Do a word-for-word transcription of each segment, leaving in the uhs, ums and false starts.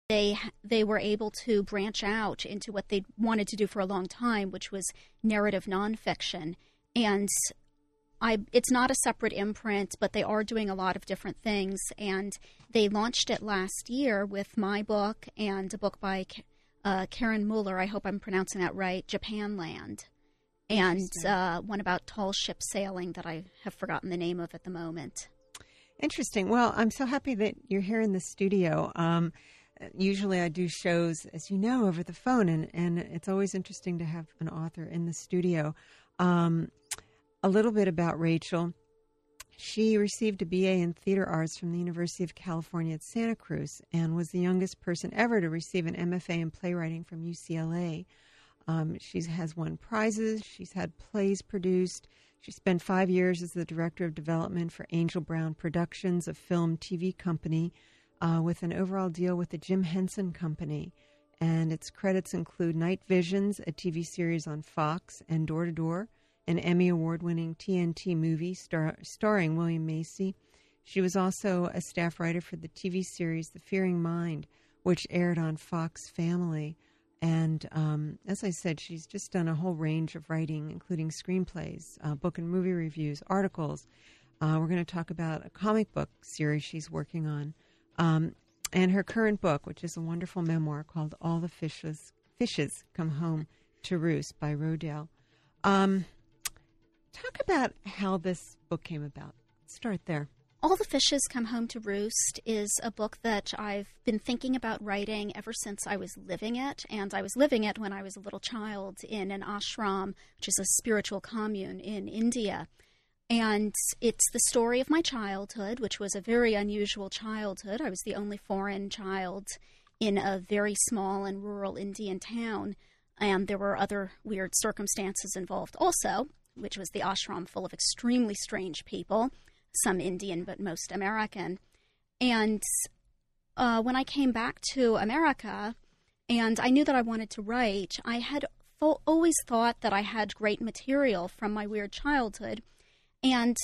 they they were able to branch out into what they wanted to do for a long time, which was narrative nonfiction. And I, it's not a separate imprint, but they are doing a lot of different things. And they launched it last year with my book and a book by uh, Karen Muller. I hope I'm pronouncing that right, Japanland. And uh, one about tall ship sailing that I have forgotten the name of at the moment. Interesting. Well, I'm so happy that you're here in the studio. Um, usually I do shows, as you know, over the phone, and, and it's always interesting to have an author in the studio. Um A little bit about Rachel. She received a B A in Theater Arts from the University of California at Santa Cruz and was the youngest person ever to receive an M F A in playwriting from U C L A. Um, she has won prizes. She's had plays produced. She spent five years as the Director of Development for Angel Brown Productions, a film T V company, uh, with an overall deal with the Jim Henson Company. And its credits include Night Visions, a T V series on Fox, and Door to Door, an Emmy Award-winning T N T movie star- starring William Macy. She was also a staff writer for the T V series The Fearing Mind, which aired on Fox Family. And um, as I said, she's just done a whole range of writing, including screenplays, uh, book and movie reviews, articles. Uh, we're going to talk about a comic book series she's working on. Um, and her current book, which is a wonderful memoir called All the Fishes, Fishes Come Home to Roost by Rodale. Um Talk about how this book came about. Start there. All the Fishes Come Home to Roost is a book that I've been thinking about writing ever since I was living it. And I was living it when I was a little child in an ashram, which is a spiritual commune in India. And it's the story of my childhood, which was a very unusual childhood. I was the only foreign child in a very small and rural Indian town. And there were other weird circumstances involved also, which was the ashram full of extremely strange people, some Indian but most American. And uh, when I came back to America and I knew that I wanted to write, I had fo- always thought that I had great material from my weird childhood. And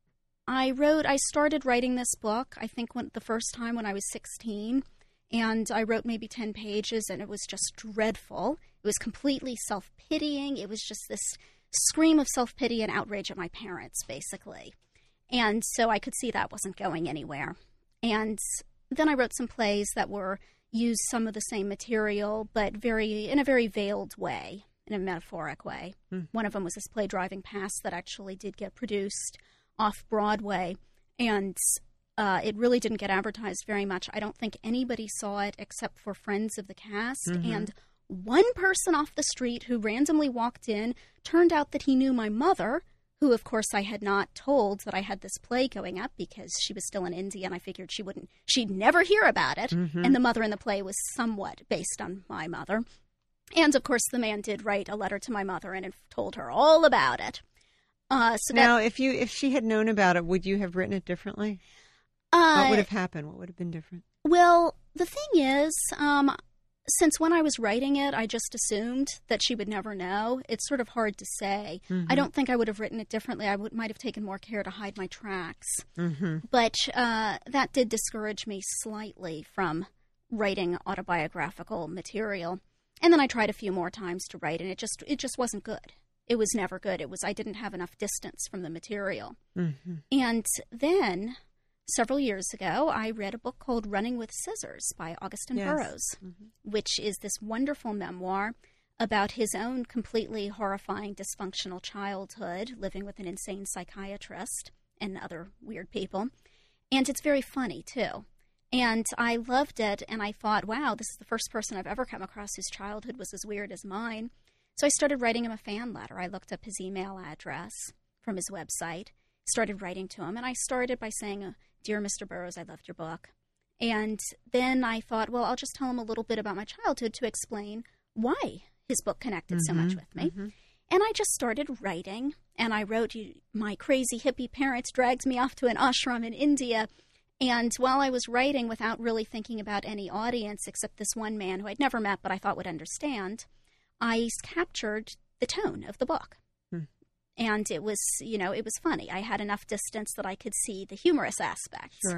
I wrote, I started writing this book, I think when, the first time when I was sixteen, and I wrote maybe ten pages, and it was just dreadful. It was completely self-pitying. It was just this scream of self-pity and outrage at my parents, basically. And so I could see that wasn't going anywhere. And then I wrote some plays that were used some of the same material, but very in a very veiled way, in a metaphoric way. Mm. One of them was this play, Driving Past, that actually did get produced off-Broadway. And uh, it really didn't get advertised very much. I don't think anybody saw it except for friends of the cast. Mm-hmm. And one person off the street who randomly walked in, turned out that he knew my mother, who, of course, I had not told that I had this play going up because she was still in India and I figured she wouldn't, she'd never hear about it. Mm-hmm. And the mother in the play was somewhat based on my mother. And, of course, the man did write a letter to my mother and told her all about it. Uh, so now, that, if you if she had known about it, would you have written it differently? Uh, what would have happened? What would have been different? Well, the thing is, um, since when I was writing it, I just assumed that she would never know. It's sort of hard to say. Mm-hmm. I don't think I would have written it differently. I would, might have taken more care to hide my tracks. Mm-hmm. But uh, that did discourage me slightly from writing autobiographical material. And then I tried a few more times to write, and it just it just wasn't good. It was never good. It was I didn't have enough distance from the material. Mm-hmm. And then several years ago, I read a book called Running with Scissors by Augusten yes. Burroughs, mm-hmm. which is this wonderful memoir about his own completely horrifying dysfunctional childhood, living with an insane psychiatrist and other weird people. And it's very funny, too. And I loved it, and I thought, wow, this is the first person I've ever come across whose childhood was as weird as mine. So I started writing him a fan letter. I looked up his email address from his website, started writing to him, and I started by saying, Dear Mister Burroughs, I loved your book. And then I thought, well, I'll just tell him a little bit about my childhood to explain why his book connected mm-hmm, so much with me. Mm-hmm. And I just started writing, and I wrote, my crazy hippie parents dragged me off to an ashram in India. And while I was writing without really thinking about any audience except this one man who I'd never met but I thought would understand, I captured the tone of the book. Hmm. And it was, you know, it was funny. I had enough distance that I could see the humorous aspects. Sure.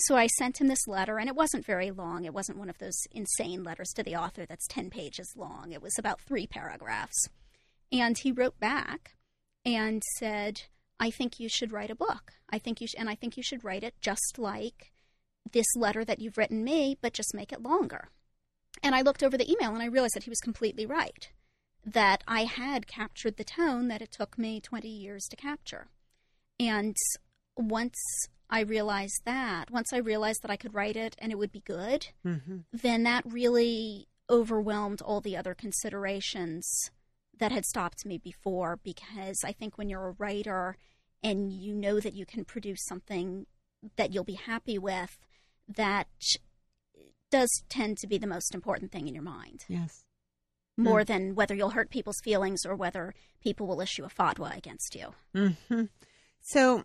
so I sent him this letter, and it wasn't very long. It wasn't one of those insane letters to the author that's ten pages long. It was about three paragraphs. And he wrote back and said, I think you should write a book. I think you sh- and I think you should write it just like this letter that you've written me, but just make it longer. And I looked over the email, and I realized that he was completely right, that I had captured the tone that it took me twenty years to capture. And once I realized that, once I realized that I could write it and it would be good, mm-hmm. then that really overwhelmed all the other considerations that had stopped me before, because I think when you're a writer and you know that you can produce something that you'll be happy with, that does tend to be the most important thing in your mind. Yes. More mm. than whether you'll hurt people's feelings or whether people will issue a fatwa against you. Mm-hmm. So,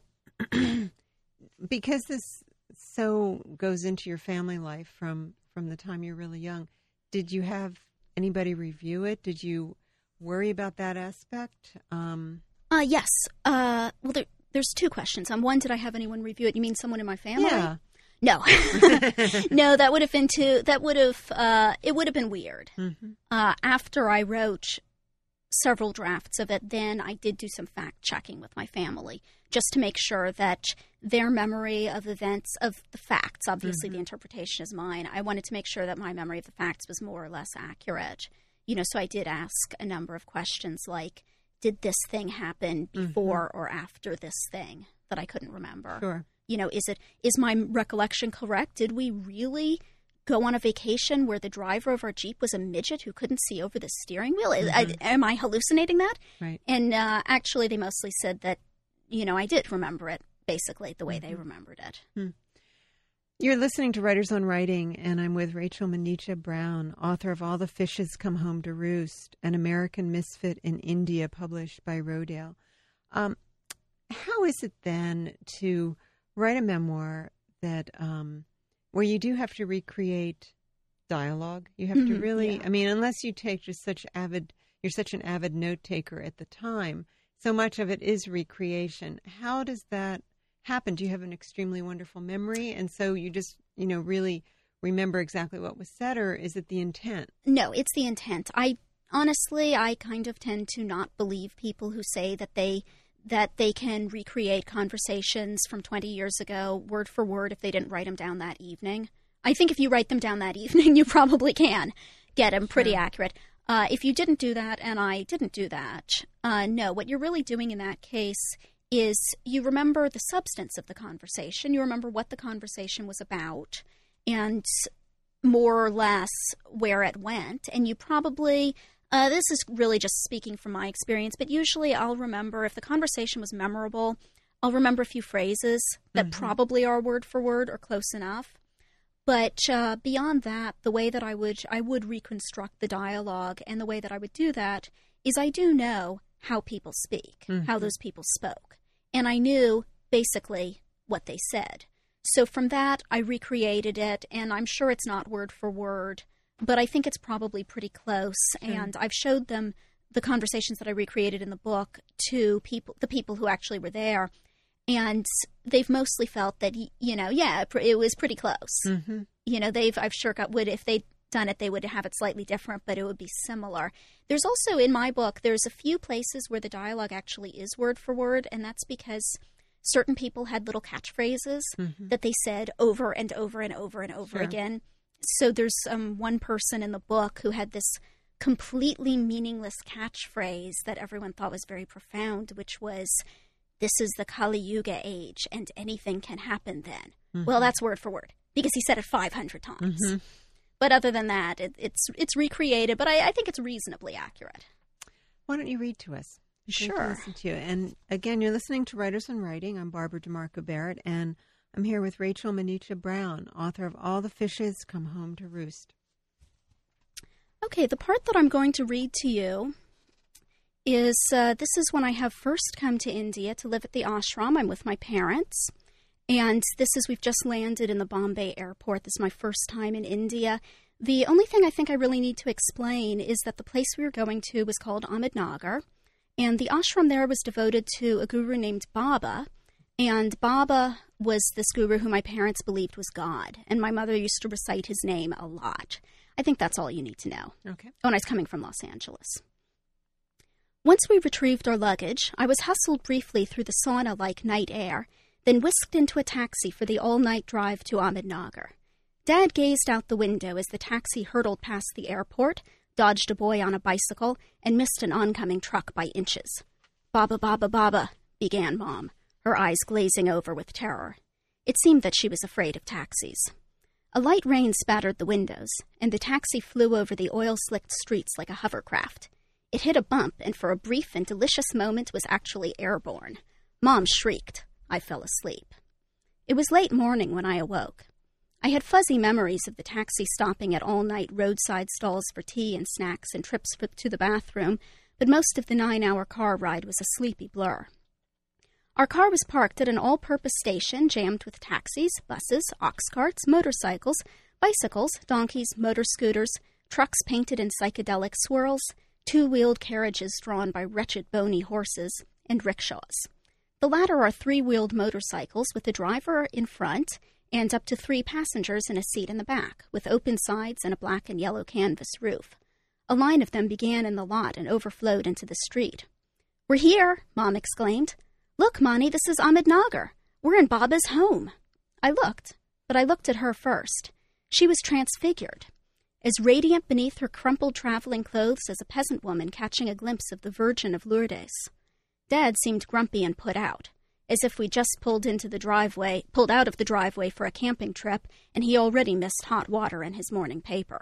because this so goes into your family life from, from the time you're really young, did you have anybody review it? Did you worry about that aspect? Um, uh, yes. Uh, well, there, there's two questions. Um, one, did I have anyone review it? You mean someone in my family? Yeah. No, no, that would have been too, that would have, uh, it would have been weird. Mm-hmm. Uh, after I wrote several drafts of it, then I did do some fact checking with my family just to make sure that their memory of events, of the facts, obviously mm-hmm. the interpretation is mine. I wanted to make sure that my memory of the facts was more or less accurate. You know, so I did ask a number of questions like, did this thing happen before mm-hmm. or after this thing that I couldn't remember? Sure. You know, is it is my recollection correct? Did we really go on a vacation where the driver of our Jeep was a midget who couldn't see over the steering wheel? Mm-hmm. I, am I hallucinating that? Right. And uh, actually, they mostly said that, you know, I did remember it basically the way mm-hmm. they remembered it. Hmm. You're listening to Writers on Writing, and I'm with Rachel Maneecha Brown, author of All the Fishes Come Home to Roost, an American Misfit in India, published by Rodale. Um, how is it then to write a memoir that um, where you do have to recreate dialogue? You have mm-hmm, to really, yeah. I mean, unless you take just such avid, you're such an avid note taker at the time, so much of it is recreation. How does that happen? Do you have an extremely wonderful memory, and so you just, you know, really remember exactly what was said, or is it the intent? No, it's the intent. I honestly, I kind of tend to not believe people who say that they that they can recreate conversations from twenty years ago word for word if they didn't write them down that evening. I think if you write them down that evening, you probably can get them pretty sure. accurate. Uh, if you didn't do that, and I didn't do that, uh, no, what you're really doing in that case is you remember the substance of the conversation. You remember what the conversation was about and more or less where it went. And you probably... Uh, this is really just speaking from my experience, but usually I'll remember, if the conversation was memorable, I'll remember a few phrases that mm-hmm. probably are word for word or close enough. But uh, beyond that, the way that I would I would reconstruct the dialogue, and the way that I would do that is I do know how people speak, mm-hmm. how those people spoke. And I knew basically what they said. So from that, I recreated it, and I'm sure it's not word for word, but I think it's probably pretty close, sure. and I've showed them the conversations that I recreated in the book to people, the people who actually were there, and they've mostly felt that, you know, yeah, it was pretty close. Mm-hmm. You know, they've, I've sure got, would, if they'd done it, they would have it slightly different, but it would be similar. There's also, in my book, there's a few places where the dialogue actually is word for word, and that's because certain people had little catchphrases mm-hmm. that they said over and over and over and over sure. again. So there's um, one person in the book who had this completely meaningless catchphrase that everyone thought was very profound, which was, "This is the Kali Yuga age, and anything can happen then." Mm-hmm. Well, that's word for word, because he said it five hundred times. Mm-hmm. But other than that, it, it's it's recreated, but I, I think it's reasonably accurate. Why don't you read to us? I'm sure. To listen to you. And again, you're listening to Writers on Writing. I'm Barbara DeMarco Barrett, and I'm here with Rachel Maneecha Brown, author of All the Fishes Come Home to Roost. Okay, the part that I'm going to read to you is, uh, this is when I have first come to India to live at the ashram. I'm with my parents, and this is, we've just landed in the Bombay airport. This is my first time in India. The only thing I think I really need to explain is that the place we were going to was called Ahmednagar, and the ashram there was devoted to a guru named Baba. And Baba was this guru who my parents believed was God, and my mother used to recite his name a lot. I think that's all you need to know. Okay. Oh, and I was coming from Los Angeles. Once we retrieved our luggage, I was hustled briefly through the sauna-like night air, then whisked into a taxi for the all-night drive to Ahmednagar. Dad gazed out the window as the taxi hurtled past the airport, dodged a boy on a bicycle, and missed an oncoming truck by inches. "Baba, Baba, Baba," began Mom, her eyes glazing over with terror. It seemed that she was afraid of taxis. A light rain spattered the windows, and the taxi flew over the oil-slicked streets like a hovercraft. It hit a bump, and for a brief and delicious moment was actually airborne. Mom shrieked. I fell asleep. It was late morning when I awoke. I had fuzzy memories of the taxi stopping at all-night roadside stalls for tea and snacks and trips for, to the bathroom, but most of the nine-hour car ride was a sleepy blur. Our car was parked at an all-purpose station jammed with taxis, buses, ox carts, motorcycles, bicycles, donkeys, motor scooters, trucks painted in psychedelic swirls, two-wheeled carriages drawn by wretched bony horses, and rickshaws. The latter are three-wheeled motorcycles with a driver in front and up to three passengers in a seat in the back, with open sides and a black and yellow canvas roof. A line of them began in the lot and overflowed into the street. "We're here," Mom exclaimed. "Look, Mani, this is Ahmednagar. We're in Baba's home." I looked, but I looked at her first. She was transfigured, as radiant beneath her crumpled traveling clothes as a peasant woman catching a glimpse of the Virgin of Lourdes. Dad seemed grumpy and put out, as if we just pulled into the driveway, pulled out of the driveway for a camping trip, and he already missed hot water in his morning paper.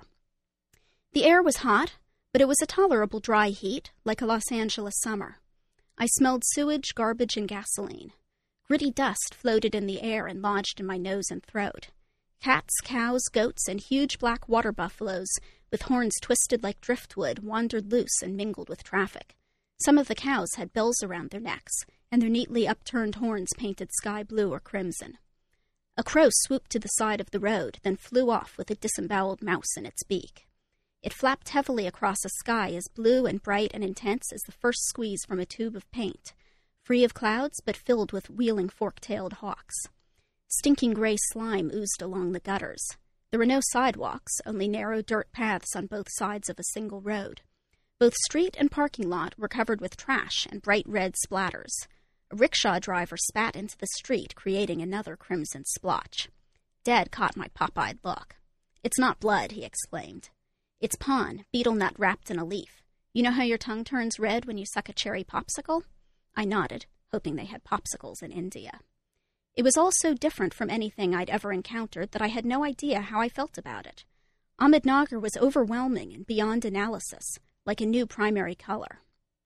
The air was hot, but it was a tolerable dry heat, like a Los Angeles summer. I smelled sewage, garbage, and gasoline. Gritty dust floated in the air and lodged in my nose and throat. Cats, cows, goats, and huge black water buffaloes with horns twisted like driftwood wandered loose and mingled with traffic. Some of the cows had bells around their necks, and their neatly upturned horns painted sky blue or crimson. A crow swooped to the side of the road, then flew off with a disemboweled mouse in its beak. It flapped heavily across a sky as blue and bright and intense as the first squeeze from a tube of paint, free of clouds but filled with wheeling fork-tailed hawks. Stinking gray slime oozed along the gutters. There were no sidewalks, only narrow dirt paths on both sides of a single road. Both street and parking lot were covered with trash and bright red splatters. A rickshaw driver spat into the street, creating another crimson splotch. Dad caught my pop-eyed look. "It's not blood," he exclaimed. "It's pon, betel nut wrapped in a leaf. You know how your tongue turns red when you suck a cherry popsicle?" I nodded, hoping they had popsicles in India. It was all so different from anything I'd ever encountered that I had no idea how I felt about it. Ahmednagar was overwhelming and beyond analysis, like a new primary color.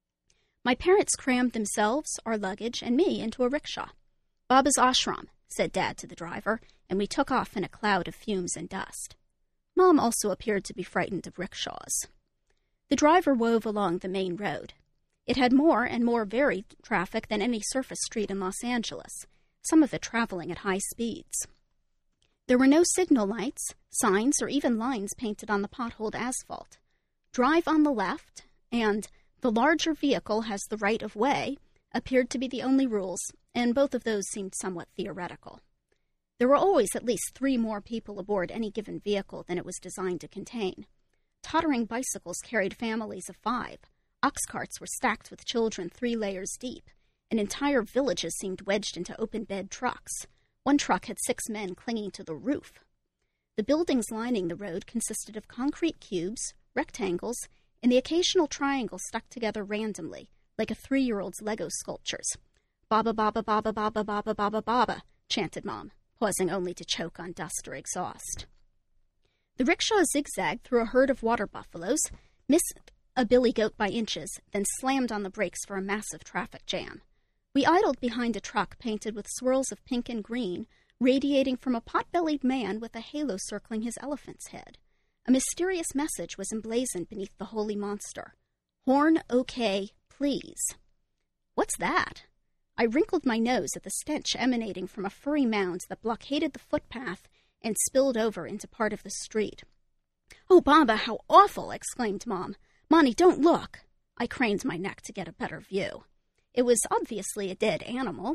My parents crammed themselves, our luggage, and me into a rickshaw. "Baba's ashram," said Dad to the driver, and we took off in a cloud of fumes and dust. Mom also appeared to be frightened of rickshaws. The driver wove along the main road. It had more and more varied traffic than any surface street in Los Angeles, some of it traveling at high speeds. There were no signal lights, signs, or even lines painted on the potholed asphalt. "Drive on the left," and "the larger vehicle has the right of way" appeared to be the only rules, and both of those seemed somewhat theoretical. There were always at least three more people aboard any given vehicle than it was designed to contain. Tottering bicycles carried families of five. Ox carts were stacked with children three layers deep, and entire villages seemed wedged into open-bed trucks. One truck had six men clinging to the roof. The buildings lining the road consisted of concrete cubes, rectangles, and the occasional triangle stuck together randomly, like a three-year-old's Lego sculptures. "Baba, Baba, Baba, Baba, Baba, Baba, Baba," chanted Mom, pausing only to choke on dust or exhaust. The rickshaw zigzagged through a herd of water buffaloes, missed a billy goat by inches, then slammed on the brakes for a massive traffic jam. We idled behind a truck painted with swirls of pink and green, radiating from a pot-bellied man with a halo circling his elephant's head. A mysterious message was emblazoned beneath the holy monster. "Horn okay, please." "What's that?" I wrinkled my nose at the stench emanating from a furry mound that blockaded the footpath and spilled over into part of the street. "Oh, Baba, how awful!" exclaimed Mom. "Mani, don't look." I craned my neck to get a better view. It was obviously a dead animal,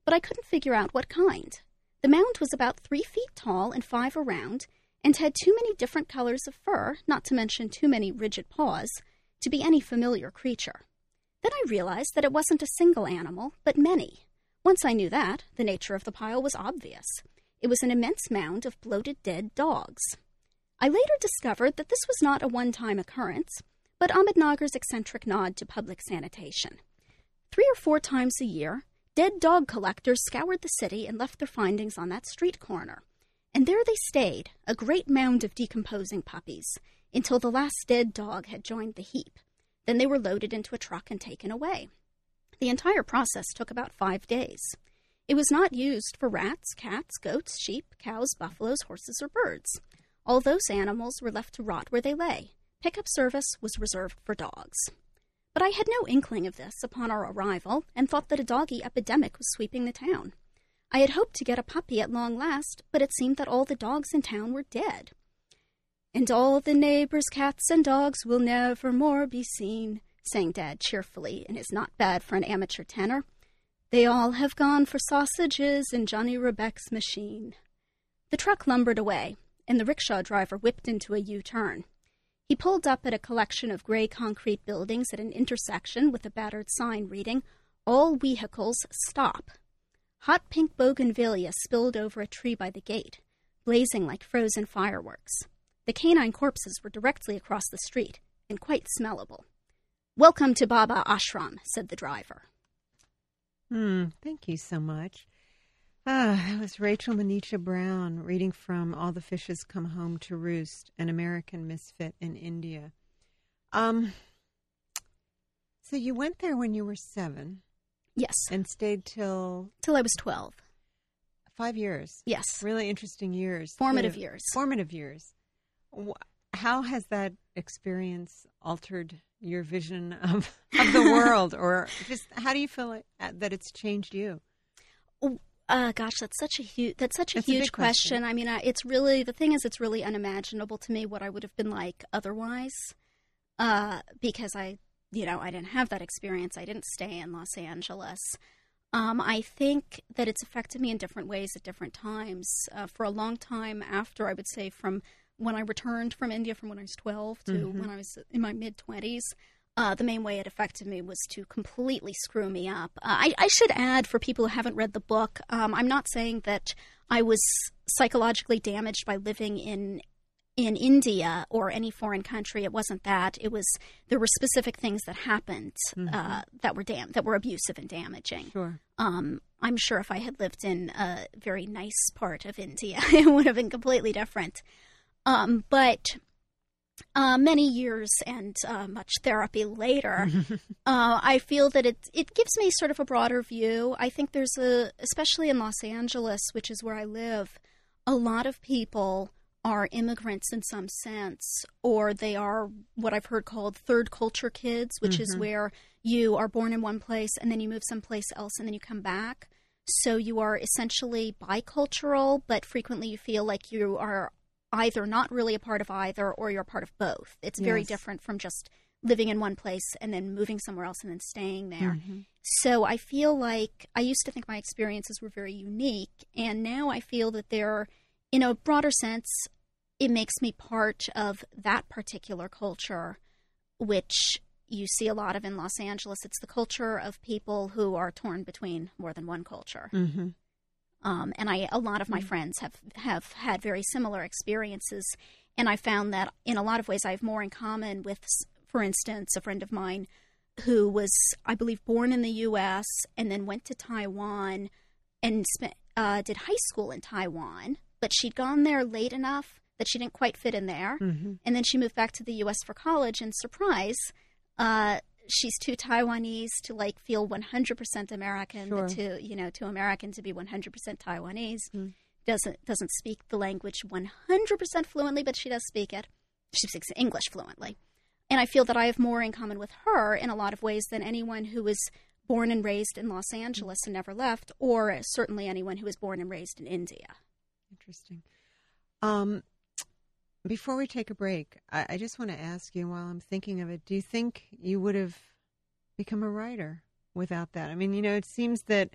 but I couldn't figure out what kind. The mound was about three feet tall and five around, and had too many different colors of fur, not to mention too many rigid paws, to be any familiar creature. Then I realized that it wasn't a single animal, but many. Once I knew that, the nature of the pile was obvious. It was an immense mound of bloated dead dogs. I later discovered that this was not a one-time occurrence, but Ahmednagar's eccentric nod to public sanitation. Three or four times a year, dead dog collectors scoured the city and left their findings on that street corner. And there they stayed, a great mound of decomposing puppies, until the last dead dog had joined the heap. Then they were loaded into a truck and taken away. The entire process took about five days. It was not used for rats, cats, goats, sheep, cows, buffaloes, horses, or birds. All those animals were left to rot where they lay. Pickup service was reserved for dogs. But I had no inkling of this upon our arrival, and thought that a doggy epidemic was sweeping the town. I had hoped to get a puppy at long last, but it seemed that all the dogs in town were dead. "And all the neighbors' cats and dogs will never more be seen," sang Dad cheerfully in his not-bad-for-an-amateur tenor. "They all have gone for sausages in Johnny Rebec's machine." The truck lumbered away, and the rickshaw driver whipped into a U-turn. He pulled up at a collection of gray concrete buildings at an intersection with a battered sign reading, "All vehicles stop." Hot pink bougainvillea spilled over a tree by the gate, blazing like frozen fireworks. The canine corpses were directly across the street, and quite smellable. "Welcome to Baba Ashram," said the driver. Hmm, thank you so much. Ah, that was Rachel Manisha Brown reading from All the Fishes Come Home to Roost, an American misfit in India. Um, so you went there when you were seven. Yes. And stayed till? Till I was twelve. Five years. Yes. Really interesting years. Formative too. years. Formative years. How has that experience altered your vision of, of the world? Or just how do you feel it, that it's changed you? Uh, gosh, that's such a huge, that's such a That's a huge big question. question. I mean, uh, it's really, the thing is, it's really unimaginable to me what I would have been like otherwise. Uh, because I, you know, I didn't have that experience. I didn't stay in Los Angeles. Um, I think that it's affected me in different ways at different times. Uh, for a long time after, I would say from when I returned from India from when I was twelve to Mm-hmm. when I was in my mid-twenties, uh, the main way it affected me was to completely screw me up. Uh, I, I should add, for people who haven't read the book, um, I'm not saying that I was psychologically damaged by living in in India or any foreign country. It wasn't that. It was, there were specific things that happened Mm-hmm. uh, that were dam- that were abusive and damaging. Sure. Um, I'm sure if I had lived in a very nice part of India, it would have been completely different. Um, but uh, many years and uh, much therapy later, uh, I feel that it it gives me sort of a broader view. I think there's a, especially in Los Angeles, which is where I live, a lot of people are immigrants in some sense, or they are what I've heard called third culture kids, which Mm-hmm. is where you are born in one place and then you move someplace else and then you come back. So you are essentially bicultural, but frequently you feel like you are either not really a part of either or you're a part of both. It's very Yes. different from just living in one place and then moving somewhere else and then staying there. Mm-hmm. So I feel like I used to think my experiences were very unique, and now I feel that they're, in a broader sense, it makes me part of that particular culture, which you see a lot of in Los Angeles. It's the culture of people who are torn between more than one culture. Mm-hmm. Um, and I, a lot of my friends have, have had very similar experiences, and I found that in a lot of ways I have more in common with, for instance, a friend of mine who was, I believe, born in the U S and then went to Taiwan and spent, uh, did high school in Taiwan, but she'd gone there late enough that she didn't quite fit in there, Mm-hmm. and then she moved back to the U S for college, and surprise, uh, she's too Taiwanese to like feel one hundred percent American, Sure. but to, you know, to American to be one hundred percent Taiwanese. Mm. Doesn't doesn't speak the language one hundred percent fluently, but she does speak it. She speaks English fluently. And I feel that I have more in common with her in a lot of ways than anyone who was born and raised in Los Angeles and never left, or certainly anyone who was born and raised in India. Interesting. Um, before we take a break, I, I just want to ask you, while I'm thinking of it, do you think you would have become a writer without that? I mean, you know, it seems that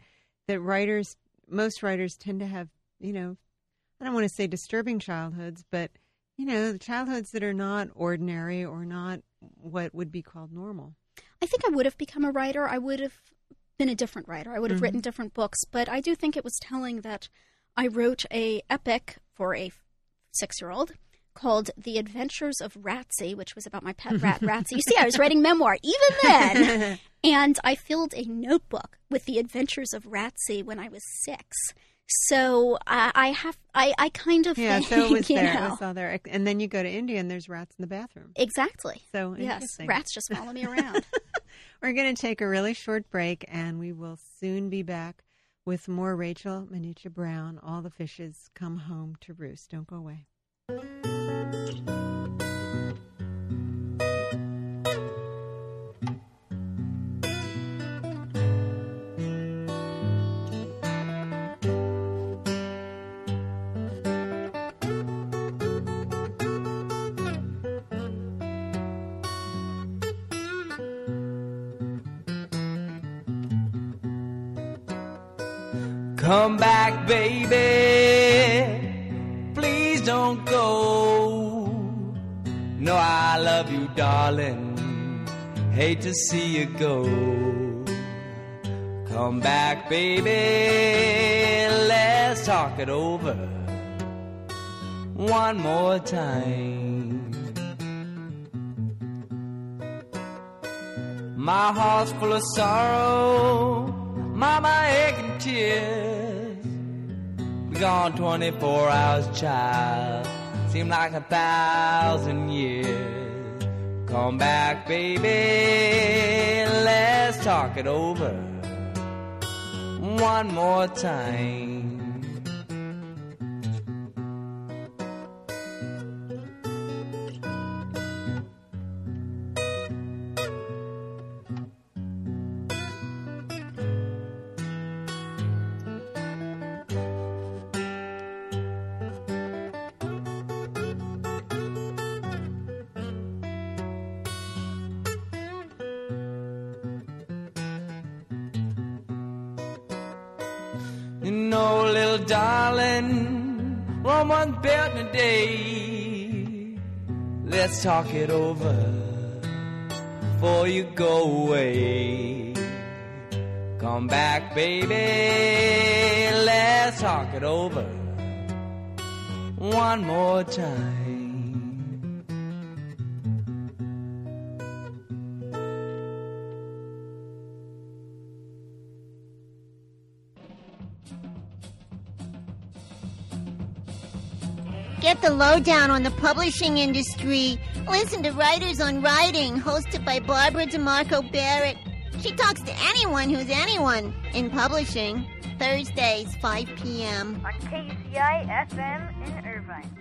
that writers, most writers tend to have, you know, I don't want to say disturbing childhoods, but, you know, childhoods that are not ordinary or not what would be called normal. I think I would have become a writer. I would have been a different writer. I would have mm-hmm. written different books. But I do think it was telling that I wrote a epic for a six-year-old called The Adventures of Ratsy, which was about my pet rat, Ratsy. You see, I was writing memoir even then. And I filled a notebook with The Adventures of Ratsy when I was six. So uh, I have, I, I kind of yeah. think, So it was you there, know. it was all there, and then you go to India and there's rats in the bathroom. Exactly. So yes, rats just follow me around. We're going to take a really short break, and we will soon be back with more Rachel Manucha Brown. All the fishes come home to roost. Don't go away. Come back, baby, please don't go. No, I love you, darling, hate to see you go. Come back, baby, let's talk it over one more time. My heart's full of sorrow, mama aching tears. Be gone twenty-four hours, child, seem like a thousand years. Come back, baby, let's talk it over one more time. You know, little darling, Rome wasn't built in a day. Let's talk it over before you go away. Come back, baby, let's talk it over one more time. Get the lowdown on the publishing industry. Listen to Writers on Writing, hosted by Barbara DeMarco Barrett. She talks to anyone who's anyone in publishing. Thursdays, five p.m. on K U C I F M in Irvine.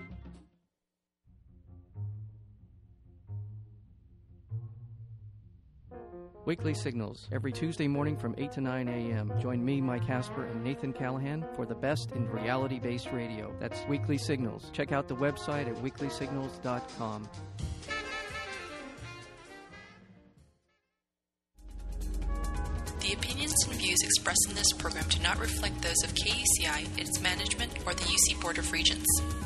Weekly Signals, every Tuesday morning from eight to nine a.m. Join me, Mike Casper, and Nathan Callahan for the best in reality-based radio. That's Weekly Signals. Check out the website at weekly signals dot com. The opinions and views expressed in this program do not reflect those of K U C I, its management, or the U C Board of Regents.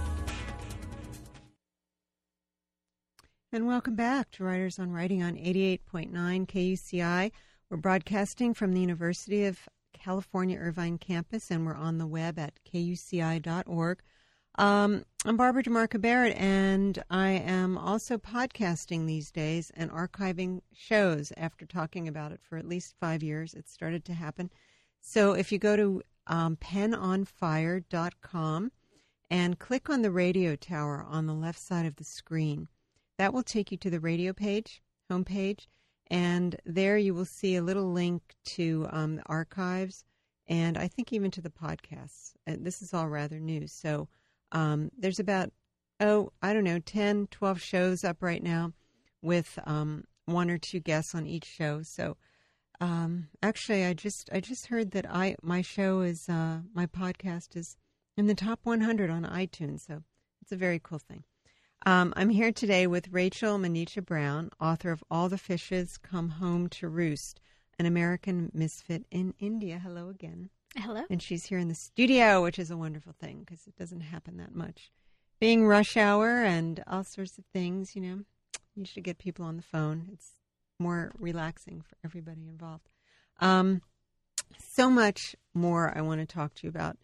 And welcome back to Writers on Writing on eighty-eight point nine K U C I. We're broadcasting from the University of California Irvine campus, and we're on the web at K U C I dot org. Um, I'm Barbara DeMarco Barrett, and I am also podcasting these days and archiving shows after talking about it for at least five years. It started to happen. So if you go to um, pen on fire dot com and click on the radio tower on the left side of the screen, that will take you to the radio page, homepage, and there you will see a little link to um, the archives and I think even to the podcasts. Uh, this is all rather new. So um, there's about, oh, I don't know, ten, twelve shows up right now with um, one or two guests on each show. So um, actually, I just I just heard that I my show is, uh, my podcast is in the top one hundred on iTunes. So it's a very cool thing. Um, I'm here today with Rachel Manucha Brown, author of All the Fishes Come Home to Roost, an American Misfit in India. Hello again. Hello. And she's here in the studio, which is a wonderful thing because it doesn't happen that much. Being rush hour and all sorts of things, you know, you should get people on the phone. It's more relaxing for everybody involved. Um, so much more I want to talk to you about.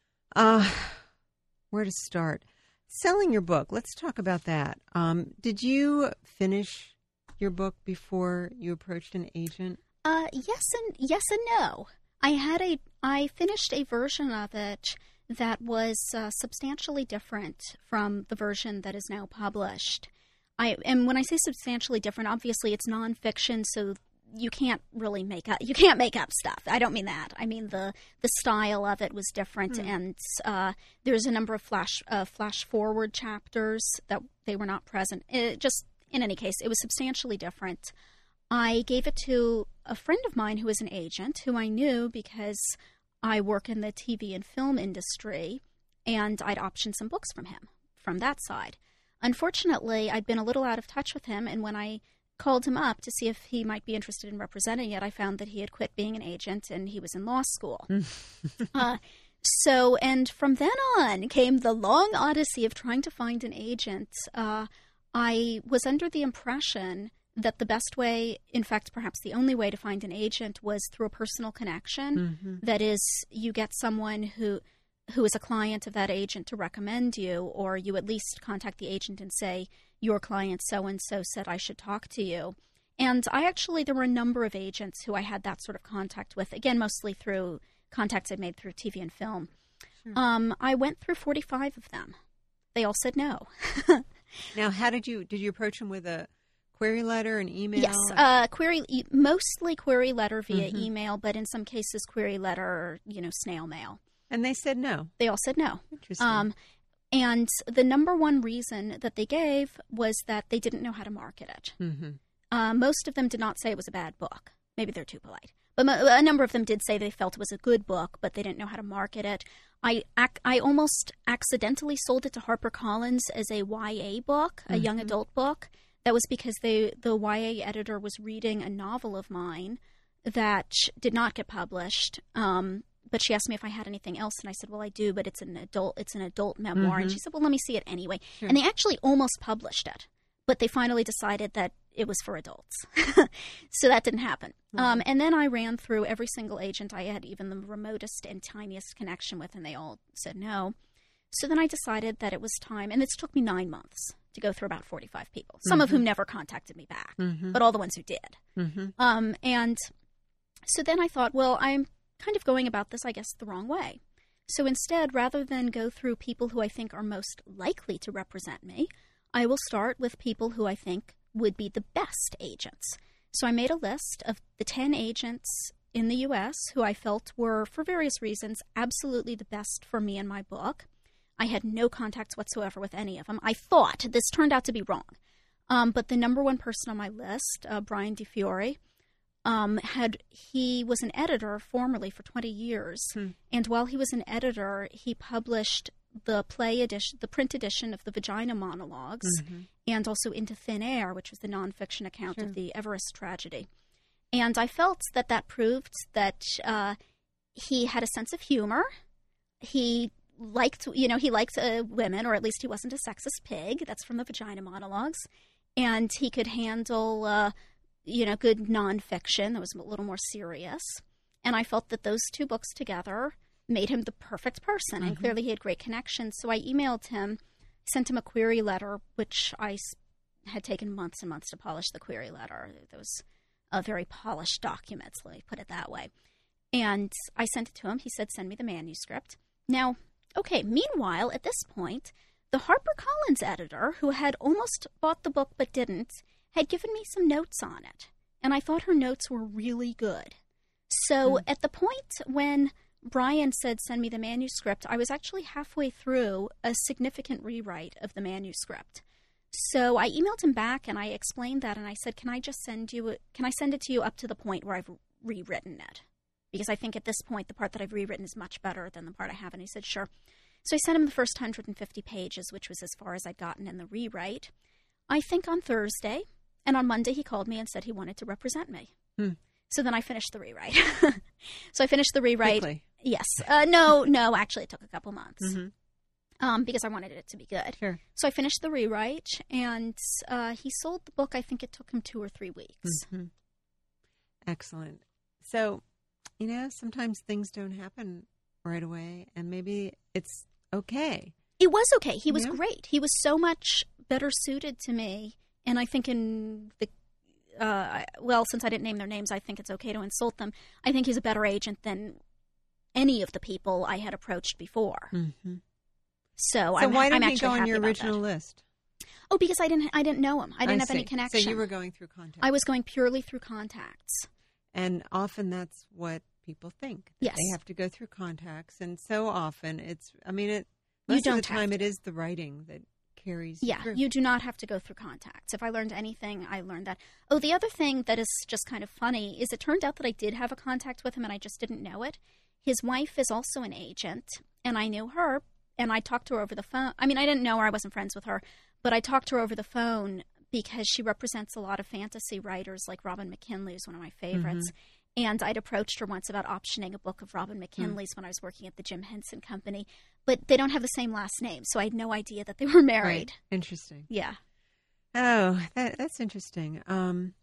Uh, where to start? Selling your book. Let's talk about that. Um, did you finish your book before you approached an agent? Uh, yes and yes and no. I had a I finished a version of it that was uh, substantially different from the version that is now published. I and when I say substantially different, obviously it's nonfiction, so you can't really make up you can't make up stuff. I don't mean that. I mean the the style of it was different, hmm. and uh, there's a number of flash uh, flash forward chapters that they were not present. It just in any case, it was substantially different. I gave it to a friend of mine who is an agent, who I knew because I work in the T V and film industry, and I'd optioned some books from him from that side. Unfortunately, I'd been a little out of touch with him, and when I called him up to see if he might be interested in representing it, I found that he had quit being an agent and he was in law school. uh, so, and from then on came the long odyssey of trying to find an agent. Uh, I was under the impression that the best way, in fact, perhaps the only way to find an agent was through a personal connection. Mm-hmm. That is, you get someone who who is a client of that agent to recommend you, or you at least contact the agent and say, your client so-and-so said I should talk to you. And I actually, there were a number of agents who I had that sort of contact with, again, mostly through contacts I'd made through T V and film. Sure. Um, I went through forty-five of them. They all said no. Now, how did you, did you approach them with a query letter, an email? Yes, uh, query, mostly query letter via mm-hmm. email, but in some cases query letter, you know, snail mail. And they said no. They all said no. Interesting. Um, and the number one reason that they gave was that they didn't know how to market it. Mm-hmm. Uh, most of them did not say it was a bad book. Maybe they're too polite. But mo- a number of them did say they felt it was a good book, but they didn't know how to market it. I ac- I almost accidentally sold it to HarperCollins as a Y A book, a mm-hmm. young adult book. That was because they, the Y A editor was reading a novel of mine that did not get published. Um, but she asked me if I had anything else, and I said, well, I do, but it's an adult it's an adult memoir. Mm-hmm. And she said, well, let me see it anyway. Sure. And they actually almost published it, but they finally decided that it was for adults. So that didn't happen. Mm-hmm. Um, and then I ran through every single agent I had even the remotest and tiniest connection with, and they all said no. So then I decided that it was time, and this took me nine months to go through about forty-five people, some mm-hmm. of whom never contacted me back, mm-hmm. but all the ones who did. Mm-hmm. Um, and so then I thought, well, I'm kind of going about this, I guess, the wrong way. So instead, rather than go through people who I think are most likely to represent me, I will start with people who I think would be the best agents. So I made a list of the ten agents in the U S who I felt were, for various reasons, absolutely the best for me and my book. I had no contacts whatsoever with any of them. I thought this turned out to be wrong. Um, but the number one person on my list, uh, Brian DeFiore, um, had he was an editor formerly for twenty years. Hmm. And while he was an editor, he published the play edition, the print edition of the Vagina Monologues, mm-hmm. and also Into Thin Air, which was the nonfiction account sure. of the Everest tragedy. And I felt that that proved that uh, he had a sense of humor. He liked, you know, he liked uh, women, or at least he wasn't a sexist pig. That's from the Vagina Monologues. And he could handle, uh, you know, good nonfiction that was a little more serious. And I felt that those two books together made him the perfect person. Mm-hmm. And clearly he had great connections. So I emailed him, sent him a query letter, which I had taken months and months to polish the query letter. Those uh, very polished documents, let me put it that way. And I sent it to him. He said, send me the manuscript. Now, okay, meanwhile, at this point, the HarperCollins editor, who had almost bought the book but didn't, had given me some notes on it. And I thought her notes were really good. So mm. at the point when Brian said, send me the manuscript, I was actually halfway through a significant rewrite of the manuscript. So I emailed him back and I explained that, and I said, can I just send you, a, can I send it to you up to the point where I've rewritten it? Because I think at this point, the part that I've rewritten is much better than the part I haven't. He said, sure. So I sent him the first one hundred fifty pages, which was as far as I'd gotten in the rewrite, I think on Thursday. And on Monday, he called me and said he wanted to represent me. Hmm. So then I finished the rewrite. So I finished the rewrite. Quickly. Yes. Uh, no, no, actually it took a couple months. Mm-hmm. Um, because I wanted it to be good. Sure. So I finished the rewrite, and uh, he sold the book. I think it took him two or three weeks. Mm-hmm. Excellent. So, you know, sometimes things don't happen right away, and maybe it's okay. It was okay. He was Yeah. great. He was so much better suited to me, and I think in the uh, well, since I didn't name their names, I think it's okay to insult them. I think he's a better agent than any of the people I had approached before. Mm-hmm. So, So I'm, why I'm didn't he actually go on happy your about original that. list? Oh, because I didn't. I didn't know him. I didn't I have any see. connection. So you were going through contacts. I was going purely through contacts. And often that's what people think. that Yes. They have to go through contacts. And so often it's, I mean, it, You most of don't the time have it is the writing that carries Yeah, you through. you do not have to go through contacts. If I learned anything, I learned that. Oh, the other thing that is just kind of funny is it turned out that I did have a contact with him and I just didn't know it. His wife is also an agent, and I knew her, and I talked to her over the phone. I mean, I didn't know her. I wasn't friends with her, but I talked to her over the phone because she represents a lot of fantasy writers, like Robin McKinley is one of my favorites. Mm-hmm. And I'd approached her once about optioning a book of Robin McKinley's mm. when I was working at the Jim Henson Company. But they don't have the same last name, so I had no idea that they were married. Right. Interesting. Yeah. Oh, that, that's interesting. Um,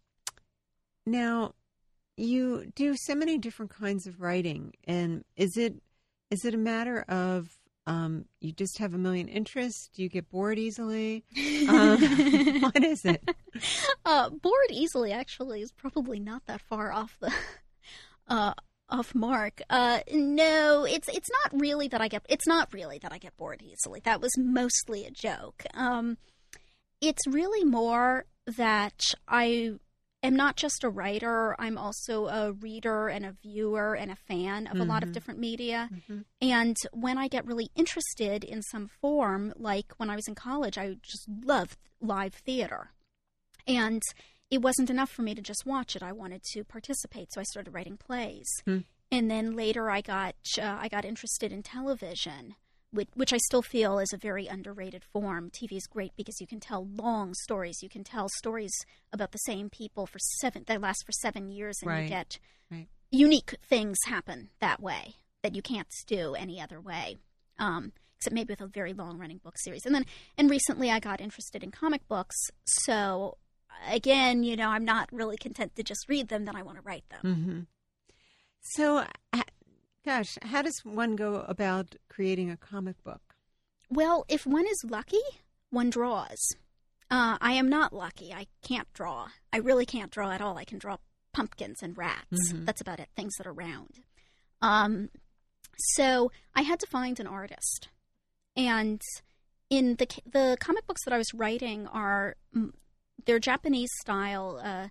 now, you do so many different kinds of writing, and is it is it a matter of um, you just have a million interests? Do you get bored easily? Um, what is it? Uh, bored easily, actually, is probably not that far off the uh, off mark. Uh, no, it's it's not really that I get it's not really that I get bored easily. That was mostly a joke. Um, it's really more that I am not just a writer. I'm also a reader and a viewer and a fan of mm-hmm. a lot of different media. Mm-hmm. And when I get really interested in some form, like when I was in college, I just loved live theater. And it wasn't enough for me to just watch it. I wanted to participate, so I started writing plays. Mm. And then later I got uh, I got interested in television, which, which I still feel is a very underrated form. T V is great because you can tell long stories. You can tell stories about the same people for seven that last for seven years, and right. you get right. unique things happen that way that you can't do any other way. Um, except maybe with a very long-running book series. And then, and recently I got interested in comic books, so again, you know, I'm not really content to just read them, then I want to write them. Mm-hmm. So, gosh, how does one go about creating a comic book? Well, if one is lucky, one draws. Uh, I am not lucky. I can't draw. I really can't draw at all. I can draw pumpkins and rats. Mm-hmm. That's about it, things that are round. Um, so I had to find an artist. And in the the comic books that I was writing are... They're Japanese style. Uh,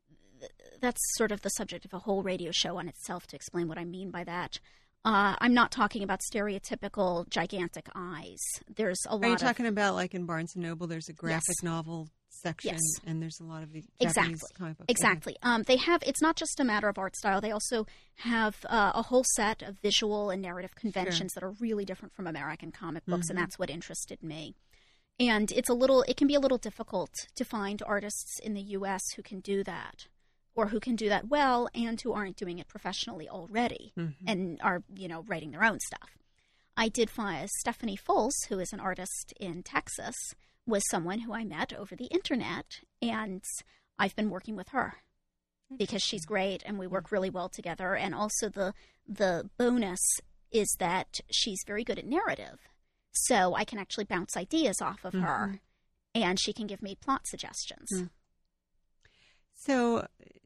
that's sort of the subject of a whole radio show on itself to explain what I mean by that. Uh, I'm not talking about stereotypical gigantic eyes. There's a lot. Are you of, talking about like in Barnes and Noble? There's a graphic yes. novel section, yes. and there's a lot of the exactly. Japanese comic books. Exactly. Um, they have. It's not just a matter of art style. They also have uh, a whole set of visual and narrative conventions sure. that are really different from American comic books, mm-hmm. and that's what interested me. And it's a little, it can be a little difficult to find artists in the U S who can do that, or who can do that well, and who aren't doing it professionally already, mm-hmm. and are, you know, writing their own stuff. I did find Stephanie Fulls, who is an artist in Texas, was someone who I met over the internet, and I've been working with her because she's great, and we work really well together. And also the the bonus is that she's very good at narrative. So I can actually bounce ideas off of mm-hmm. her, and she can give me plot suggestions. Mm. So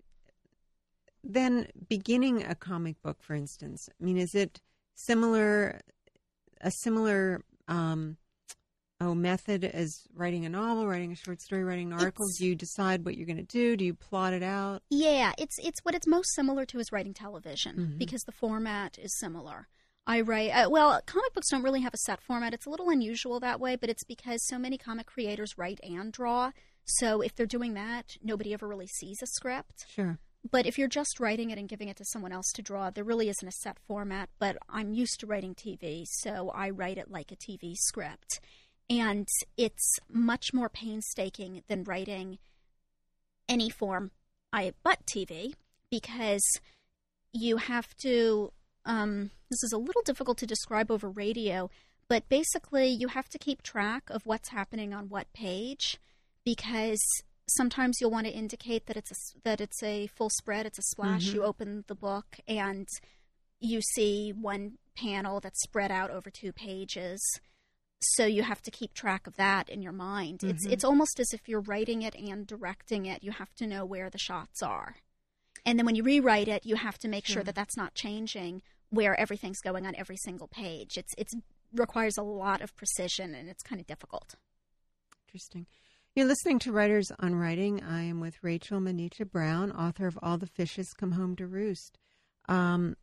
then beginning a comic book, for instance, I mean, is it similar, a similar um, oh, method as writing a novel, writing a short story, writing an article? Do you decide what you're going to do? Do you plot it out? Yeah, it's it's what it's most similar to is writing television, mm-hmm. because the format is similar. I write, uh, well, comic books don't really have a set format. It's a little unusual that way, but it's because so many comic creators write and draw. So if they're doing that, nobody ever really sees a script. Sure. But if you're just writing it and giving it to someone else to draw, there really isn't a set format. But I'm used to writing T V, so I write it like a T V script. And it's much more painstaking than writing any form I but T V, because you have to... Um, this is a little difficult to describe over radio, but basically you have to keep track of what's happening on what page, because sometimes you'll want to indicate that it's a, that it's a full spread, it's a splash. Mm-hmm. You open the book and you see one panel that's spread out over two pages. So you have to keep track of that in your mind. Mm-hmm. It's it's almost as if you're writing it and directing it. You have to know where the shots are. And then when you rewrite it, you have to make sure, sure that that's not changing where everything's going on every single page. It's it's requires a lot of precision, and it's kind of difficult. Interesting. You're listening to Writers on Writing. I am with Rachel Maneecha Brown, author of All the Fishes Come Home to Roost. Um,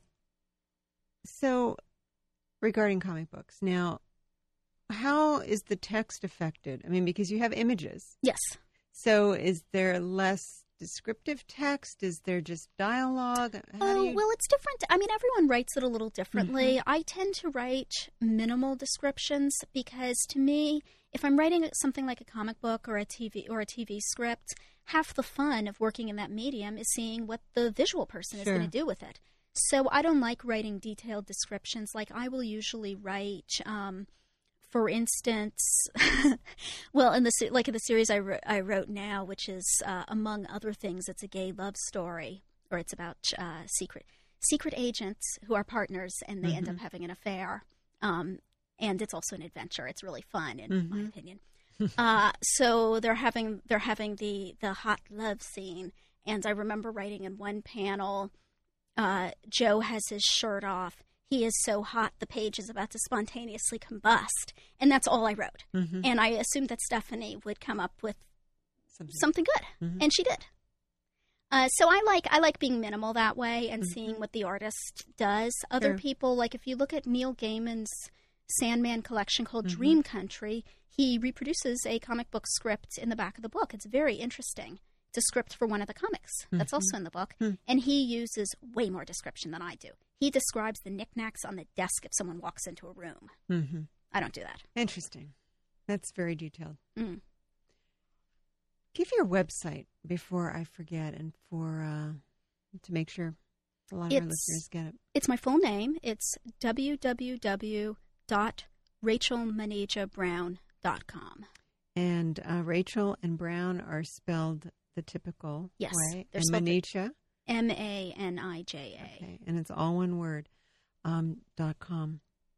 so, regarding comic books, now, how is the text affected? I mean, because you have images. Yes. So, is there less descriptive text? Is there just dialogue? How oh, do you... well, it's different. I mean, everyone writes it a little differently. Mm-hmm. I tend to write minimal descriptions because, to me, if I'm writing something like a comic book or a T V or a T V script, half the fun of working in that medium is seeing what the visual person Sure. is going to do with it. So I don't like writing detailed descriptions. Like I will usually write, um, for instance, well, in the like in the series I, wrote, I wrote now, which is uh, among other things, it's a gay love story, or it's about uh, secret secret agents who are partners and they mm-hmm. end up having an affair. Um, And it's also an adventure. It's really fun, in mm-hmm. my opinion. uh, so they're having they're having the, the hot love scene. And I remember writing in one panel, uh, Joe has his shirt off. He is so hot, the page is about to spontaneously combust. And that's all I wrote. Mm-hmm. And I assumed that Stephanie would come up with something, something good. Mm-hmm. And she did. Uh, so I like I like being minimal that way and mm-hmm. seeing what the artist does. Other sure. people, like if you look at Neil Gaiman's Sandman collection called mm-hmm. Dream Country, he reproduces a comic book script in the back of the book. It's very interesting. It's a script for one of the comics mm-hmm. that's also in the book. Mm-hmm. And he uses way more description than I do. He describes the knickknacks on the desk if someone walks into a room. Mm-hmm. I don't do that. Interesting. That's very detailed. Mm. Give your website before I forget and for uh, to make sure a lot of it's, our listeners get it. It's my full name. It's w w w dot rachel maneecha brown dot com. And uh, Rachel and Brown are spelled the typical yes, way. And Maneecha? M A N I J A. Okay, and it's all one word, um, dot com.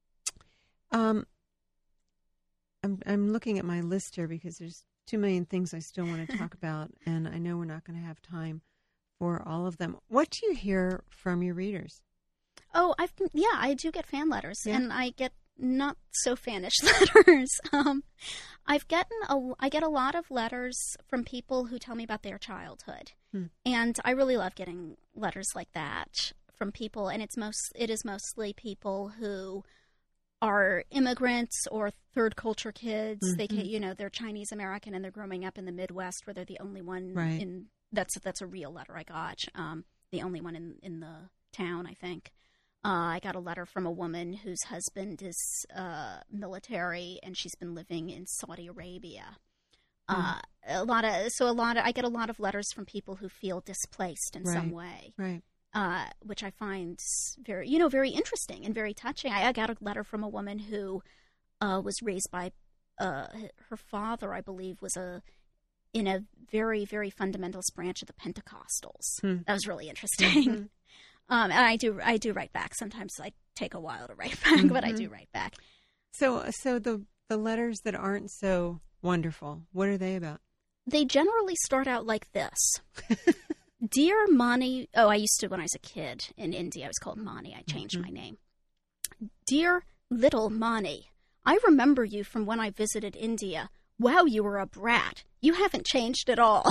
Um, I'm, I'm looking at my list here because there's two million things I still want to talk about, and I know we're not going to have time for all of them. What do you hear from your readers? Oh, I've been, yeah, I do get fan letters, yeah. and I get not so fanish letters. Um, I've gotten a, I get a lot of letters from people who tell me about their childhood, hmm. and I really love getting letters like that from people. And it's most it is mostly people who are immigrants or third culture kids. Mm-hmm. They can, you know, they're Chinese American and they're growing up in the Midwest where they're the only one right. in. That's that's a real letter I got. Um, the only one in in the town, I think. Uh, I got a letter from a woman whose husband is uh, military, and she's been living in Saudi Arabia. Mm. Uh, a lot of so a lot of I get a lot of letters from people who feel displaced in right. some way, right? Uh, which I find very you know very interesting and very touching. I, I got a letter from a woman who uh, was raised by uh, her father, I believe, was a in a very very fundamentalist branch of the Pentecostals. Mm. That was really interesting. Mm-hmm. Um, and I do, I do write back. Sometimes I take a while to write back, mm-hmm. but I do write back. So, so the the letters that aren't so wonderful, what are they about? They generally start out like this: "Dear Mani." Oh, I used to when I was a kid in India. I was called Mani. I changed mm-hmm. my name. "Dear little Mani, I remember you from when I visited India. Wow, you were a brat. You haven't changed at all."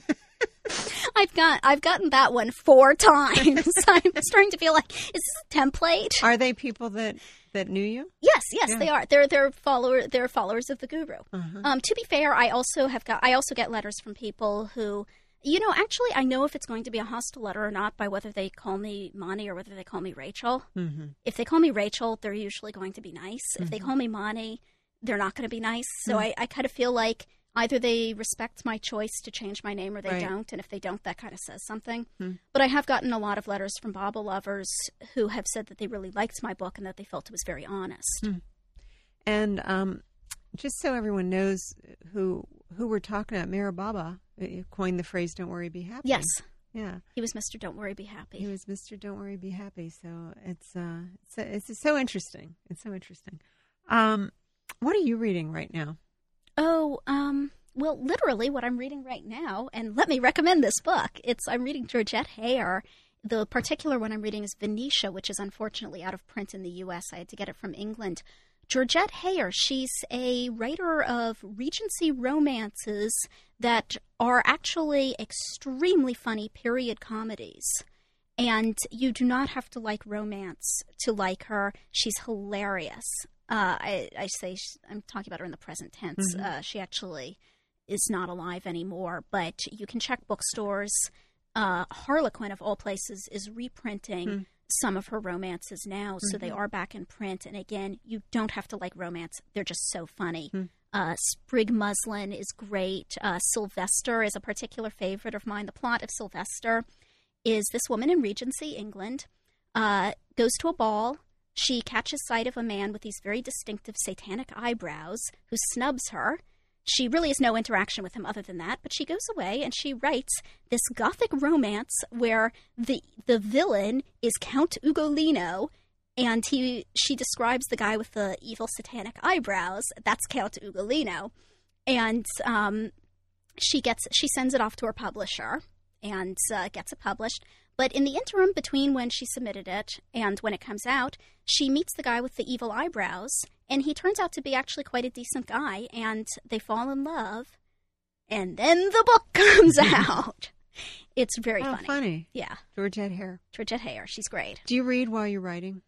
I've got I've gotten that one four times. I'm starting to feel like, is this a template? Are they people that, that knew you? Yes, yes, yeah. they are. They're they're follower they're followers of the Guru. Uh-huh. Um, to be fair, I also have got I also get letters from people who, you know, actually I know if it's going to be a hostile letter or not by whether they call me Mani or whether they call me Rachel. Mm-hmm. If they call me Rachel, they're usually going to be nice. Mm-hmm. If they call me Mani, they're not going to be nice. So mm-hmm. I, I kind of feel like Either they respect my choice to change my name or they Right. don't, and if they don't, that kind of says something. Hmm. But I have gotten a lot of letters from Baba lovers who have said that they really liked my book and that they felt it was very honest. Hmm. And um, just so everyone knows who who we're talking about, Meher Baba uh, coined the phrase "Don't worry, be happy." Yes. Yeah. He was Mister Don't Worry, Be Happy. He was Mister Don't Worry, Be Happy. So it's uh, it's, it's so interesting. It's so interesting. Um, what are you reading right now? Oh, um, well, literally what I'm reading right now, and let me recommend this book. It's I'm reading Georgette Heyer. The particular one I'm reading is Venetia, which is unfortunately out of print in the U S. I had to get it from England. Georgette Heyer, she's a writer of Regency romances that are actually extremely funny period comedies. And you do not have to like romance to like her. She's hilarious. Uh, I, I say, sh- I'm talking about her in the present tense. Mhm. Uh, she actually is not alive anymore, but you can check bookstores. Uh, Harlequin, of all places, is reprinting Mm. some of her romances now, so they Mhm. are back in print. And again, you don't have to like romance. They're just so funny. Mm. Uh, Sprig Muslin is great. Uh, Sylvester is a particular favorite of mine. The plot of Sylvester is this woman in Regency, England, uh, goes to a ball. She catches sight of a man with these very distinctive satanic eyebrows who snubs her. She really has no interaction with him other than that, but she goes away and she writes this gothic romance where the the villain is Count Ugolino, and he she describes the guy with the evil satanic eyebrows. That's Count Ugolino, and um, she gets she sends it off to her publisher and uh, gets it published. But in the interim between when she submitted it and when it comes out, she meets the guy with the evil eyebrows, and he turns out to be actually quite a decent guy, and they fall in love, and then the book comes out. It's very Oh, funny. funny. Yeah. Georgette Heyer. Georgette Heyer, she's great. Do you read while you're writing?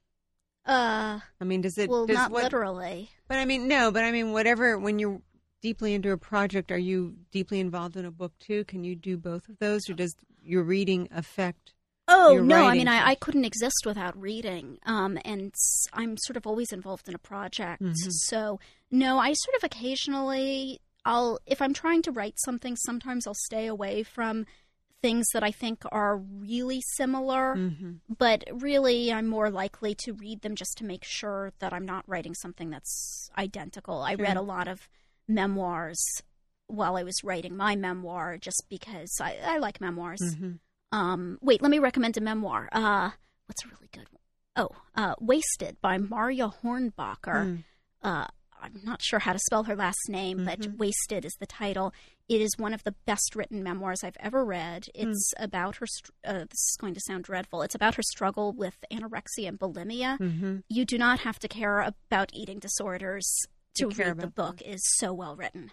Uh, I mean, does it? well, does not what, literally. But I mean, no. But I mean, whatever. When you're deeply into a project, are you deeply involved in a book too? Can you do both of those, or does your reading affect? Oh, your no, I writing? mean, I, I couldn't exist without reading, um, and I'm sort of always involved in a project. Mhm. So, no, I sort of occasionally, I'll, if I'm trying to write something, sometimes I'll stay away from things that I think are really similar, Mm-hmm. but really I'm more likely to read them just to make sure that I'm not writing something that's identical. I Sure. read a lot of memoirs while I was writing my memoir just because I, I like memoirs. Mm-hmm. Um, wait, let me recommend a memoir. Uh, what's a really good one? Oh, uh, Wasted by Maria Hornbacher. Mm. Uh, I'm not sure how to spell her last name, but Mhm. Wasted is the title. It is one of the best written memoirs I've ever read. It's about her, str- uh, this is going to sound dreadful, it's about her struggle with anorexia and bulimia. Mm-hmm. You do not have to care about eating disorders to To care read the about book. It is so well written.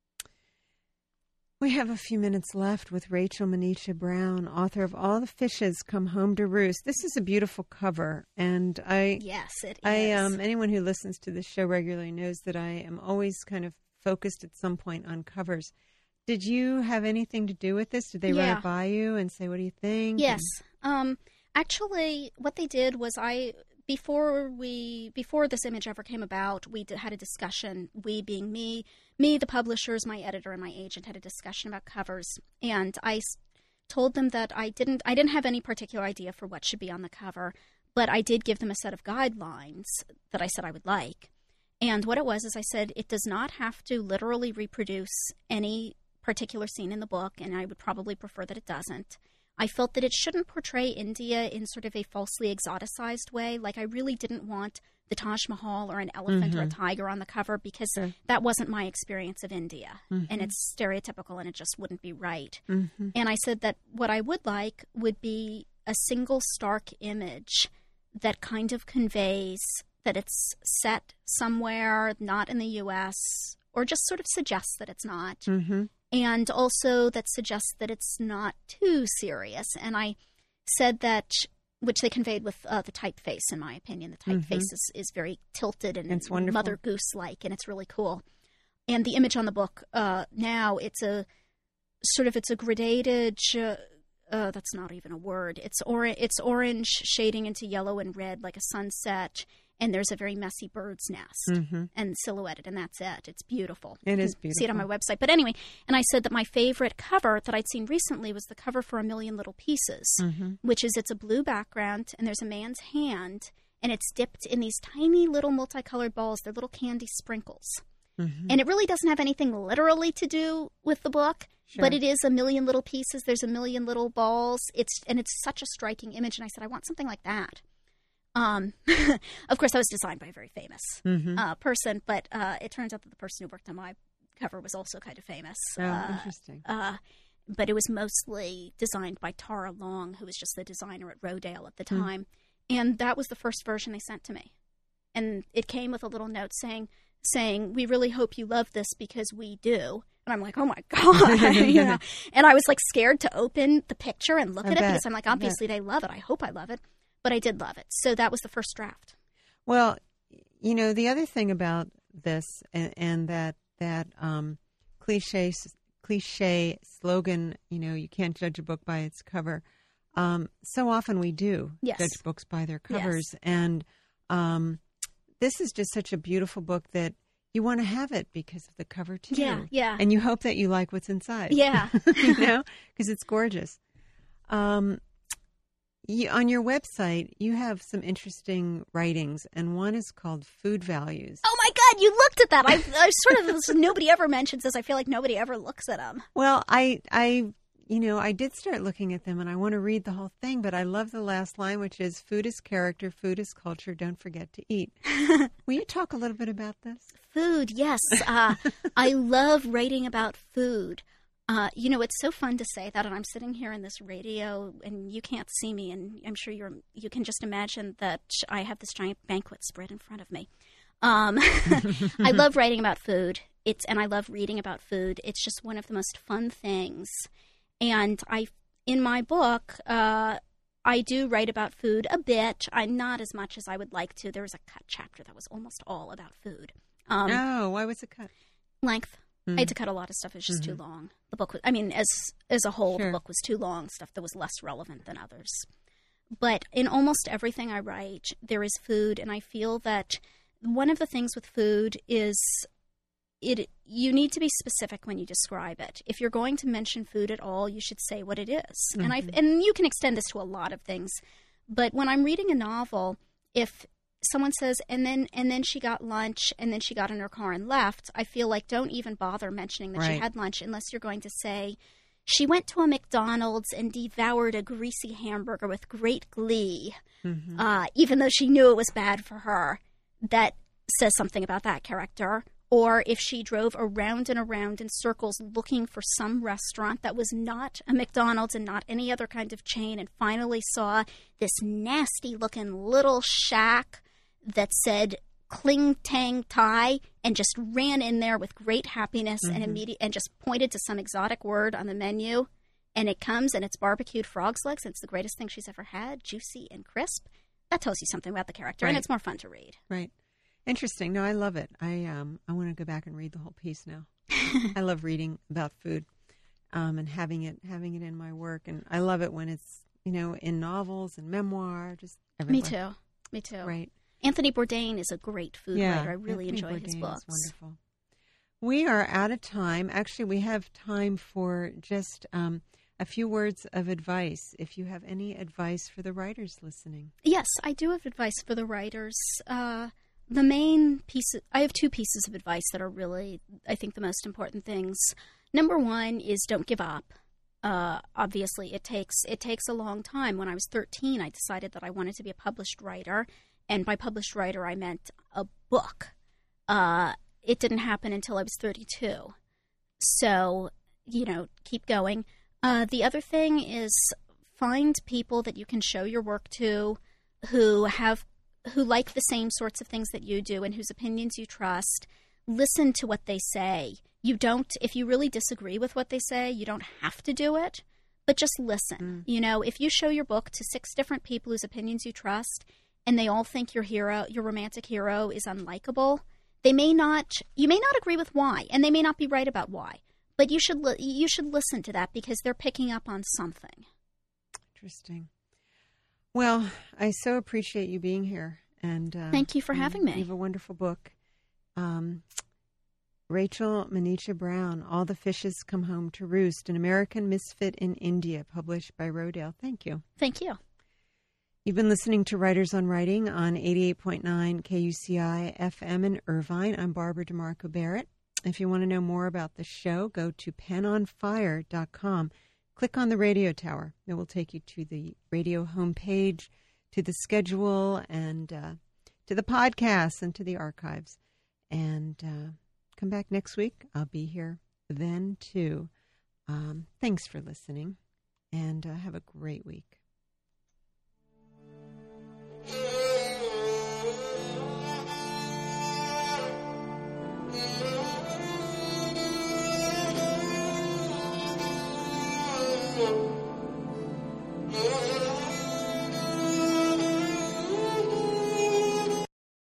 We have a few minutes left with Rachel Manisha Brown, author of All the Fishes Come Home to Roost. This is a beautiful cover, and I, Yes, it I, is. um, anyone who listens to this show regularly knows that I am always kind of focused at some point on covers. Did you have anything to do with this? Did they run Yeah. it by you and say, "What do you think?" Yes. Um, actually, what they did was I before we before this image ever came about, we d- had a discussion. We being me, me, the publishers, my editor, and my agent had a discussion about covers, and I s- told them that I didn't I didn't have any particular idea for what should be on the cover, but I did give them a set of guidelines that I said I would like. And what it was is I said it does not have to literally reproduce any particular scene in the book, and I would probably prefer that it doesn't. I felt that it shouldn't portray India in sort of a falsely exoticized way. Like, I really didn't want the Taj Mahal or an elephant or a tiger on the cover because Sure. that wasn't my experience of India. Mhm. And it's stereotypical and it just wouldn't be right. Mm-hmm. And I said that what I would like would be a single stark image that kind of conveys that it's set somewhere not in the U S or just sort of suggests that it's not. Mm-hmm. And also that suggests that it's not too serious. And I said that, which they conveyed with uh, the typeface, in my opinion. The typeface Mhm. is, is very tilted and It's wonderful. Mother Goose-like, and it's really cool. And the image on the book uh, now, it's a sort of, it's a gradated, uh, uh, that's not even a word. It's, or- it's orange shading into yellow and red like a sunset. and there's a very messy bird's nest Mm-hmm. and silhouetted, and that's it. It's beautiful. It You is can See it on my beautiful. website. But anyway, and I said that my favorite cover that I'd seen recently was the cover for A Million Little Pieces, Mm-hmm. which is it's a blue background, and there's a man's hand, and it's dipped in these tiny little multicolored balls. They're little candy sprinkles. Mm-hmm. And it really doesn't have anything literally to do with the book, Sure. but it is a million little pieces. There's a million little balls. It's and it's such a striking image. And I said, I want something like that. Um, of course, that was designed by a very famous Mm-hmm. uh, person, but uh, it turns out that the person who worked on my cover was also kind of famous. Oh, Uh, interesting. uh, but it was mostly designed by Tara Long, who was just the designer at Rodale at the Hmm. time. And that was the first version they sent to me. And it came with a little note saying, saying, we really hope you love this because we do. And I'm like, oh my God. you know? And I was like scared to open the picture and look I at it bet. because I'm like, I bet. obviously they love it. I hope I love it. But I did love it. So that was the first draft. Well, you know, the other thing about this and, and that that um, cliche cliche slogan, you know, you can't judge a book by its cover. Um, so often we do Yes. judge books by their Yes. covers, and um, this is just such a beautiful book that you want to have it because of the cover too. Yeah, yeah. And you hope that you like what's inside. Yeah. you know, because it's gorgeous. Um, you, on your website, you have some interesting writings, and one is called Food Values. Oh my God, you looked at that. I, I sort of, nobody ever mentions this. I feel like nobody ever looks at them. Well, I, I, you know, I did start looking at them, and I want to read the whole thing, but I love the last line, which is, food is character, food is culture, don't forget to eat. Will you talk a little bit about this? Food, yes. Uh, I love writing about food. Uh, you know, it's so fun to say that, and I'm sitting here in this radio, and you can't see me, and I'm sure you're. You can just imagine that I have this giant banquet spread in front of me. Um, I love writing about food. It's and I love reading about food. It's just one of the most fun things. And I, in my book, uh, I do write about food a bit. I not as much as I would like to. There was a cut chapter that was almost all about food. Um, Oh, why was it cut? length. Mm. I had to cut a lot of stuff. It was just too long. The book was, I mean, as as a whole, Sure. the book was too long. Stuff that was less relevant than others. But in almost everything I write, there is food, and I feel that one of the things with food is it. You need to be specific when you describe it. If you're going to mention food at all, you should say what it is. And I and you can extend this to a lot of things. But when I'm reading a novel, if someone says, and then and then she got lunch, and then she got in her car and left, I feel like don't even bother mentioning that she Right. had lunch unless you're going to say, she went to a McDonald's and devoured a greasy hamburger with great glee, Mm-hmm. uh, even though she knew it was bad for her. That says something about that character. Or if she drove around and around in circles looking for some restaurant that was not a McDonald's and not any other kind of chain, and finally saw this nasty-looking little shack that said Kling Tang Thai, and just ran in there with great happiness and immediate and just pointed to some exotic word on the menu, and it comes and it's barbecued frog's legs, and it's the greatest thing she's ever had, juicy and crisp. That tells you something about the character, and Right. it's more fun to read. Right. Interesting. No, I love it. I um I want to go back and read the whole piece now. I love reading about food, um, and having it having it in my work, and I love it when it's you know in novels and memoir, just everywhere. Me too. Me too. Right. Anthony Bourdain is a great food Yeah. writer. I really Anthony enjoy his Bourdain is books. Wonderful. We are out of time. Actually, we have time for just um, a few words of advice. If you have any advice for the writers listening. Yes, I do have advice for the writers. Uh, the main piece, I have two pieces of advice that are really, I think, the most important things. Number one is don't give up. Uh, obviously, it takes it takes a long time. When I was thirteen, I decided that I wanted to be a published writer, and by published writer, I meant a book. Uh, it didn't happen until I was thirty-two. So, you know, keep going. Uh, the other thing is find people that you can show your work to, who have who like the same sorts of things that you do and whose opinions you trust. Listen to what they say. You don't, if you really disagree with what they say, you don't have to do it, but just listen. You know, if you show your book to six different people whose opinions you trust, and they all think your hero, your romantic hero, is unlikable, they may not, you may not agree with why, and they may not be right about why, but you should li- you should listen to that because they're picking up on something. Interesting. Well, I so appreciate you being here, And uh, Thank you for you, having me. You have a wonderful book. Um, Rachel Manisha Brown, All the Fishes Come Home to Roost, An American Misfit in India, published by Rodale. Thank you. Thank you. You've been listening to Writers on Writing on eighty-eight point nine K U C I F M in Irvine. I'm Barbara DeMarco Barrett. If you want to know more about the show, go to pen on fire dot com. Click on the radio tower. It will take you to the radio homepage, to the schedule, and uh, to the podcasts and to the archives. And uh, come back next week. I'll be here then, too. Um, thanks for listening, and uh, have a great week.